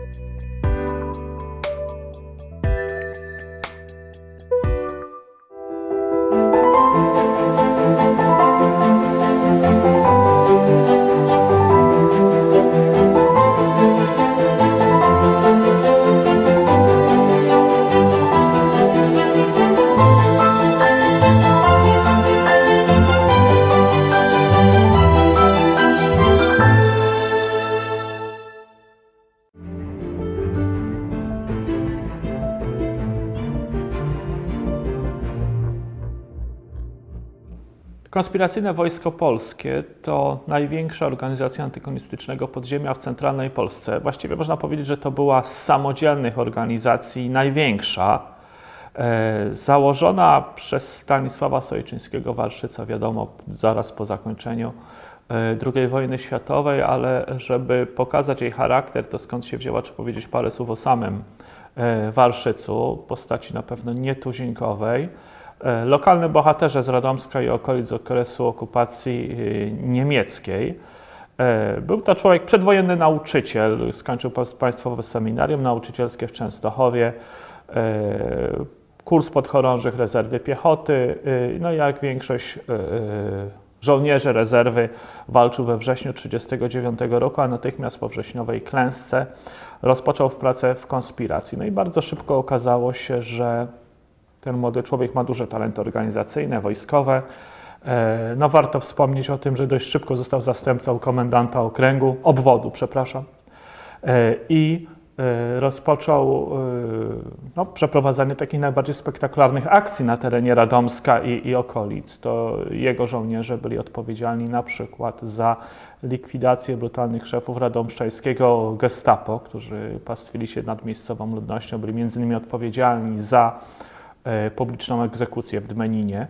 Konspiracyjne Wojsko Polskie to największa organizacja antykomunistycznego podziemia w centralnej Polsce. Właściwie można powiedzieć, że to była z samodzielnych organizacji największa. Założona przez Stanisława Sojczyńskiego-Walszyca, wiadomo, zaraz po zakończeniu II wojny światowej, ale żeby pokazać jej charakter, to skąd się wzięła, czy powiedzieć parę słów o samym Walszycu, postaci na pewno nietuzinkowej. Lokalnym bohaterze z Radomska i okolic z okresu okupacji niemieckiej. Był to człowiek, przedwojenny nauczyciel, skończył państwowe seminarium nauczycielskie w Częstochowie, kurs podchorążych rezerwy piechoty, no i jak większość żołnierzy rezerwy walczył we wrześniu 1939 roku, a natychmiast po wrześniowej klęsce rozpoczął pracę w konspiracji. No i bardzo szybko okazało się, że ten młody człowiek ma duże talenty organizacyjne, wojskowe. No warto wspomnieć o tym, że dość szybko został zastępcą komendanta obwodu, i rozpoczął przeprowadzanie takich najbardziej spektakularnych akcji na terenie Radomska i okolic. To jego żołnierze byli odpowiedzialni na przykład za likwidację brutalnych szefów radomszczańskiego gestapo, którzy pastwili się nad miejscową ludnością, byli między innymi odpowiedzialni za publiczną egzekucję w Dmeninie.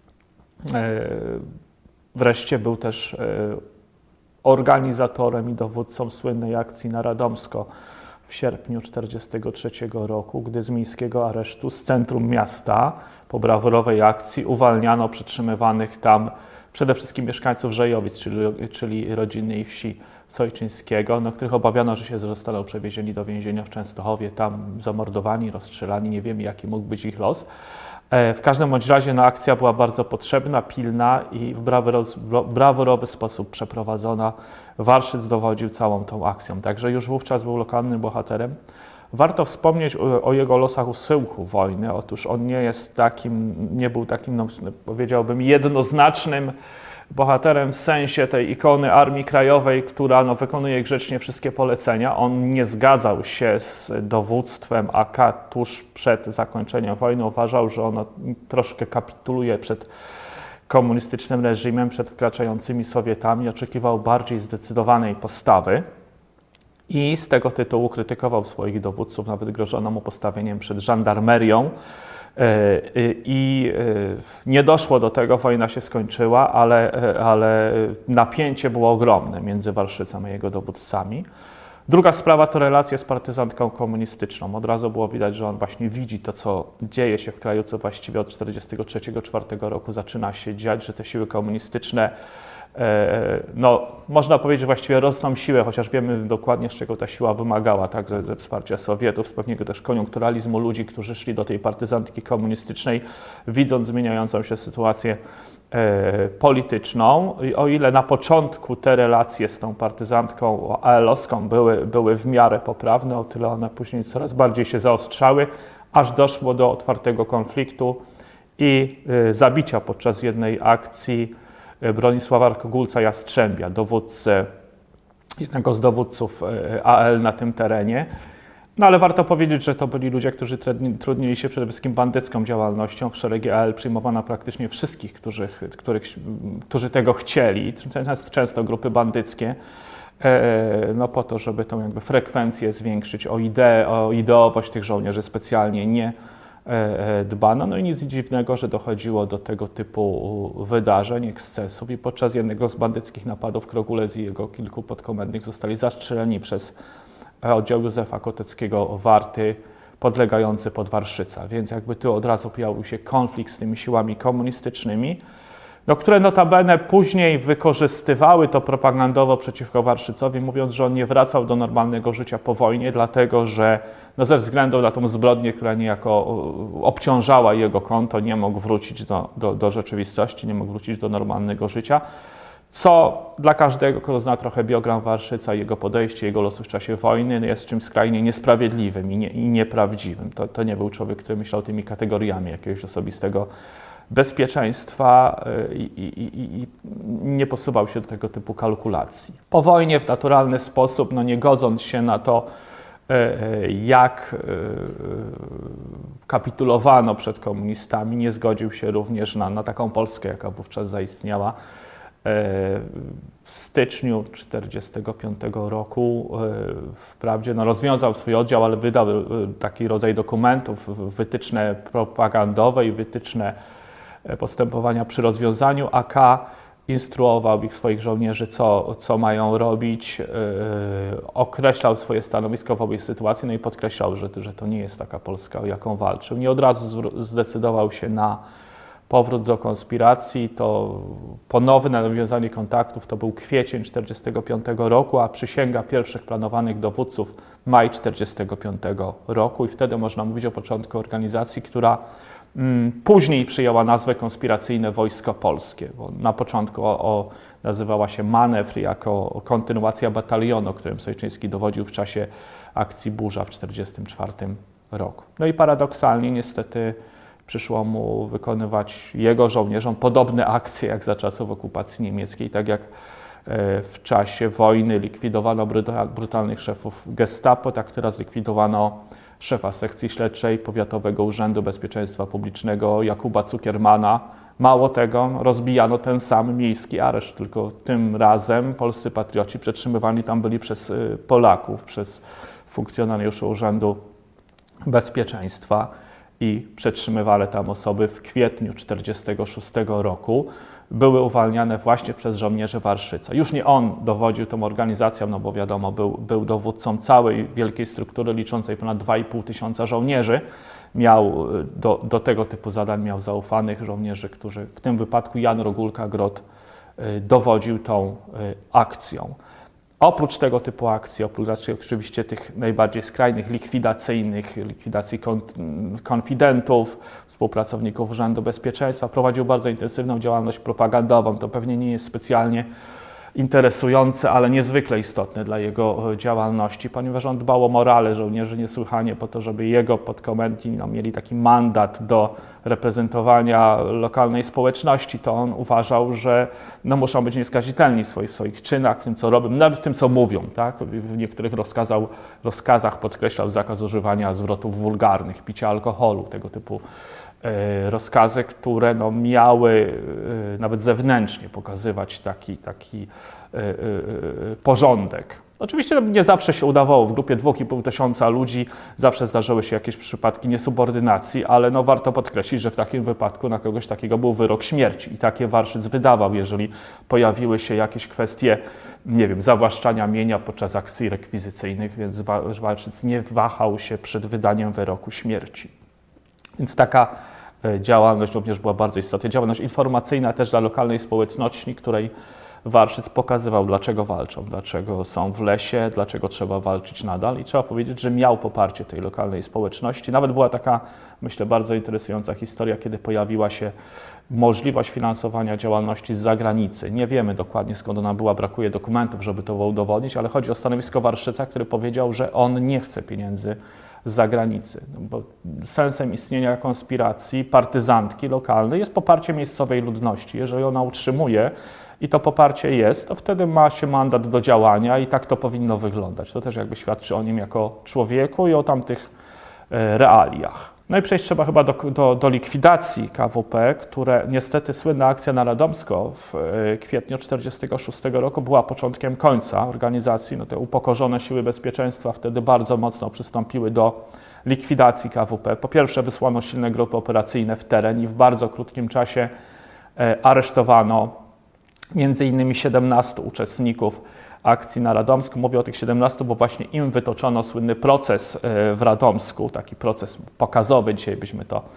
Wreszcie był też organizatorem i dowódcą słynnej akcji na Radomsko w sierpniu 1943 roku, gdy z miejskiego aresztu z centrum miasta po brawurowej akcji uwalniano przetrzymywanych tam przede wszystkim mieszkańców Żejowic, czyli rodzinnej wsi Sojczyńskiego, których obawiano, że się zostaną przewiezieni do więzienia w Częstochowie, tam zamordowani, rozstrzelani, nie wiemy jaki mógł być ich los. W każdym bądź razie akcja była bardzo potrzebna, pilna i w brawurowy sposób przeprowadzona. Warszyc dowodził całą tą akcją, także już wówczas był lokalnym bohaterem. Warto wspomnieć o jego losach u schyłku wojny. Otóż on nie był takim, powiedziałbym, jednoznacznym bohaterem w sensie tej ikony Armii Krajowej, która wykonuje grzecznie wszystkie polecenia. On nie zgadzał się z dowództwem AK tuż przed zakończeniem wojny. Uważał, że ono troszkę kapituluje przed komunistycznym reżimem, przed wkraczającymi Sowietami. Oczekiwał bardziej zdecydowanej postawy i z tego tytułu krytykował swoich dowódców, nawet grożono mu postawieniem przed żandarmerią. I nie doszło do tego, wojna się skończyła, ale napięcie było ogromne między Walszycem a jego dowódcami. Druga sprawa to relacje z partyzantką komunistyczną. Od razu było widać, że on właśnie widzi to, co dzieje się w kraju, co właściwie od 1943-1944 roku zaczyna się dziać, że te siły komunistyczne można powiedzieć, że właściwie rosną siłę, chociaż wiemy dokładnie, z czego ta siła wymagała, tak, ze wsparcia Sowietów, z pewnego też koniunkturalizmu ludzi, którzy szli do tej partyzantki komunistycznej, widząc zmieniającą się sytuację polityczną. I o ile na początku te relacje z tą partyzantką AL-owską były w miarę poprawne, o tyle one później coraz bardziej się zaostrzały, aż doszło do otwartego konfliktu i zabicia podczas jednej akcji Bronisława Kogulca-Jastrzębia, jednego z dowódców AL na tym terenie. No ale warto powiedzieć, że to byli ludzie, którzy trudnili się przede wszystkim bandycką działalnością. W szeregi AL przyjmowano praktycznie wszystkich, którzy tego chcieli, często grupy bandyckie, po to, żeby tą frekwencję zwiększyć, o ideowość tych żołnierzy specjalnie nie dbano. No i nic dziwnego, że dochodziło do tego typu wydarzeń, ekscesów i podczas jednego z bandyckich napadów Krogulec i jego kilku podkomendnych zostali zastrzeleni przez oddział Józefa Koteckiego Warty podlegający pod Warszyca. Więc tu od razu pojawił się konflikt z tymi siłami komunistycznymi. no, które notabene później wykorzystywały to propagandowo przeciwko Warszycowi, mówiąc, że on nie wracał do normalnego życia po wojnie, dlatego że no, ze względu na tą zbrodnię, która niejako obciążała jego konto, nie mógł wrócić do rzeczywistości, nie mógł wrócić do normalnego życia, co dla każdego, kto zna trochę biogram Warszyca, jego podejście, jego losy w czasie wojny, jest czymś skrajnie niesprawiedliwym i nieprawdziwym. To nie był człowiek, który myślał tymi kategoriami jakiegoś osobistego bezpieczeństwa i nie posuwał się do tego typu kalkulacji. Po wojnie w naturalny sposób, no nie godząc się na to, jak kapitulowano przed komunistami, nie zgodził się również na taką Polskę, jaka wówczas zaistniała. W styczniu 1945 roku wprawdzie no, rozwiązał swój oddział, ale wydał taki rodzaj dokumentów, wytyczne propagandowe i wytyczne postępowania przy rozwiązaniu AK, instruował ich swoich żołnierzy, co mają robić, określał swoje stanowisko wobec sytuacji, no i podkreślał, że to nie jest taka Polska, o jaką walczył. Nie od razu zdecydował się na powrót do konspiracji, to ponowne nawiązanie kontaktów to był kwiecień 1945 roku, a przysięga pierwszych planowanych dowódców maj 1945 roku i wtedy można mówić o początku organizacji, która później przyjęła nazwę Konspiracyjne Wojsko Polskie, bo na początku nazywała się Manewr jako kontynuacja batalionu, którym Sojczyński dowodził w czasie akcji Burza w 1944 roku. No i paradoksalnie niestety przyszło mu wykonywać jego żołnierzom podobne akcje jak za czasów okupacji niemieckiej, tak jak w czasie wojny likwidowano brutalnych szefów Gestapo, tak teraz likwidowano szefa sekcji śledczej Powiatowego Urzędu Bezpieczeństwa Publicznego Jakuba Cukiermana. Mało tego, rozbijano ten sam miejski areszt, tylko tym razem polscy patrioci przetrzymywani tam byli przez Polaków, przez funkcjonariuszy Urzędu Bezpieczeństwa i przetrzymywane tam osoby w kwietniu 1946 roku były uwalniane właśnie przez żołnierzy Warszyca. Już nie on dowodził tą organizacją, no bo wiadomo, był dowódcą całej wielkiej struktury liczącej ponad 2,5 tysiąca żołnierzy. Miał do tego typu zadań miał zaufanych żołnierzy, którzy w tym wypadku Jan Rogulka-Grot dowodził tą akcją. Oprócz tego typu akcji, oprócz oczywiście tych najbardziej skrajnych, likwidacji konfidentów, współpracowników Urzędu Bezpieczeństwa, prowadził bardzo intensywną działalność propagandową. To pewnie nie jest specjalnie interesujące, ale niezwykle istotne dla jego działalności, ponieważ on dbał o morale żołnierzy niesłychanie po to, żeby jego podkomendni mieli taki mandat do reprezentowania lokalnej społeczności, to on uważał, że muszą być nieskazitelni w swoich czynach, w tym co robią, nawet w tym co mówią. Tak? W niektórych rozkazach podkreślał zakaz używania zwrotów wulgarnych, picia alkoholu, tego typu rozkazy, które miały nawet zewnętrznie pokazywać taki porządek. Oczywiście nie zawsze się udawało. W grupie 2,5 tysiąca ludzi zawsze zdarzyły się jakieś przypadki niesubordynacji, ale warto podkreślić, że w takim wypadku na kogoś takiego był wyrok śmierci i takie Warszyc wydawał, jeżeli pojawiły się jakieś kwestie, nie wiem, zawłaszczania mienia podczas akcji rekwizycyjnych, więc Warszyc nie wahał się przed wydaniem wyroku śmierci. Więc taka działalność również była bardzo istotna. Działalność informacyjna też dla lokalnej społeczności, której Warszyc pokazywał, dlaczego walczą, dlaczego są w lesie, dlaczego trzeba walczyć nadal i trzeba powiedzieć, że miał poparcie tej lokalnej społeczności. Nawet była taka, myślę, bardzo interesująca historia, kiedy pojawiła się możliwość finansowania działalności z zagranicy. Nie wiemy dokładnie, skąd ona była, brakuje dokumentów, żeby to udowodnić, ale chodzi o stanowisko Warszyca, który powiedział, że on nie chce pieniędzy z zagranicy. Bo sensem istnienia konspiracji partyzantki lokalnej jest poparcie miejscowej ludności. Jeżeli ona utrzymuje i to poparcie jest, to wtedy ma się mandat do działania i tak to powinno wyglądać. To też jakby świadczy o nim jako człowieku i o tamtych realiach. No i przejść trzeba chyba do likwidacji KWP, które niestety słynna akcja na Radomsko w kwietniu 1946 roku była początkiem końca organizacji. Te upokorzone siły bezpieczeństwa wtedy bardzo mocno przystąpiły do likwidacji KWP. Po pierwsze wysłano silne grupy operacyjne w teren i w bardzo krótkim czasie aresztowano między innymi 17 uczestników akcji na Radomsku. Mówię o tych 17, bo właśnie im wytoczono słynny proces w Radomsku, taki proces pokazowy, dzisiaj byśmy to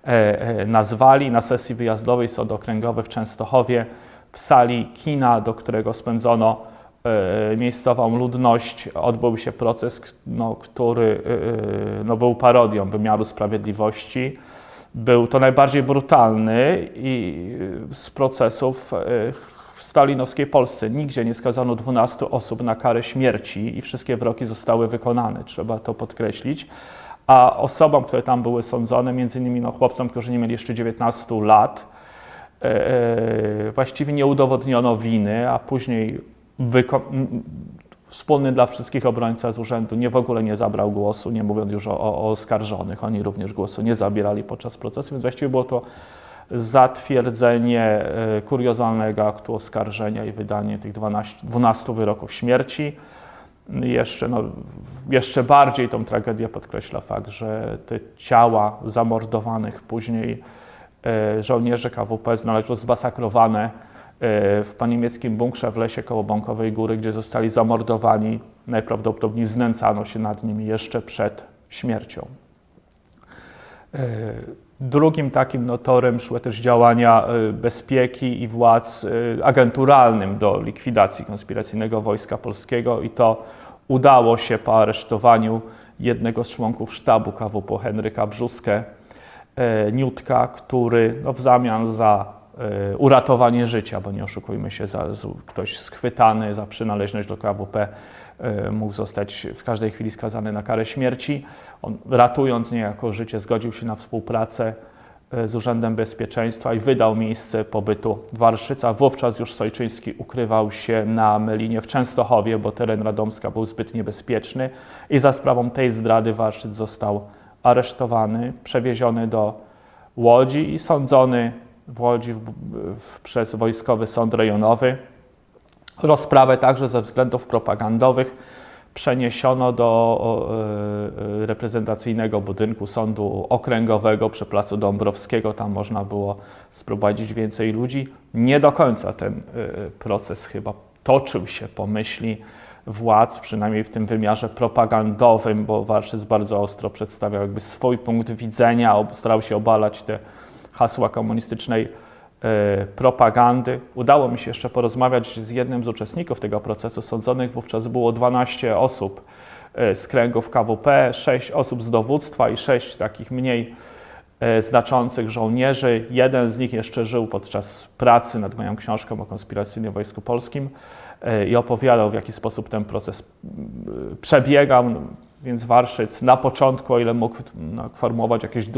nazwali. Na sesji wyjazdowej Sąd Okręgowy w Częstochowie w sali kina, do którego spędzono miejscową ludność, odbył się proces, który był parodią wymiaru sprawiedliwości. Był to najbardziej brutalny z procesów w stalinowskiej Polsce. Nigdzie nie skazano 12 osób na karę śmierci i wszystkie wyroki zostały wykonane, trzeba to podkreślić. A osobom, które tam były sądzone, między innymi chłopcom, którzy nie mieli jeszcze 19 lat, właściwie nie udowodniono winy, a później wspólny dla wszystkich obrońca z urzędu w ogóle nie zabrał głosu, nie mówiąc już o oskarżonych. Oni również głosu nie zabierali podczas procesu, więc właściwie było to zatwierdzenie kuriozalnego aktu oskarżenia i wydanie tych 12 wyroków śmierci. Jeszcze bardziej tą tragedię podkreśla fakt, że te ciała zamordowanych później żołnierzy KWP znaleziono zmasakrowane w poniemieckim bunkrze w lesie koło Bąkowej Góry, gdzie zostali zamordowani. Najprawdopodobniej znęcano się nad nimi jeszcze przed śmiercią. Drugim takim torem szły też działania bezpieki i władz agenturalnym do likwidacji konspiracyjnego Wojska Polskiego i to udało się po aresztowaniu jednego z członków sztabu KWP, Henryka Brzuskę-Niutka, który w zamian za uratowanie życia, bo nie oszukujmy się, ktoś schwytany za przynależność do KWP mógł zostać w każdej chwili skazany na karę śmierci. On, ratując niejako życie, zgodził się na współpracę z Urzędem Bezpieczeństwa i wydał miejsce pobytu Warszyca. Wówczas już Sojczyński ukrywał się na Melinie w Częstochowie, bo teren Radomska był zbyt niebezpieczny i za sprawą tej zdrady Warszyc został aresztowany, przewieziony do Łodzi i sądzony w Łodzi przez Wojskowy Sąd Rejonowy. Rozprawę także ze względów propagandowych przeniesiono do reprezentacyjnego budynku Sądu Okręgowego przy Placu Dąbrowskiego. Tam można było sprowadzić więcej ludzi. Nie do końca ten proces chyba toczył się po myśli władz, przynajmniej w tym wymiarze propagandowym, bo Warszyc bardzo ostro przedstawiał jakby swój punkt widzenia, starał się obalać te hasła komunistycznej propagandy. Udało mi się jeszcze porozmawiać z jednym z uczestników tego procesu. Sądzonych wówczas było 12 osób z kręgów KWP, 6 osób z dowództwa i 6 takich mniej znaczących żołnierzy. Jeden z nich jeszcze żył podczas pracy nad moją książką o konspiracyjnym Wojsku Polskim i opowiadał, w jaki sposób ten proces przebiegał. Więc Warszyc na początku, o ile mógł formułować jakieś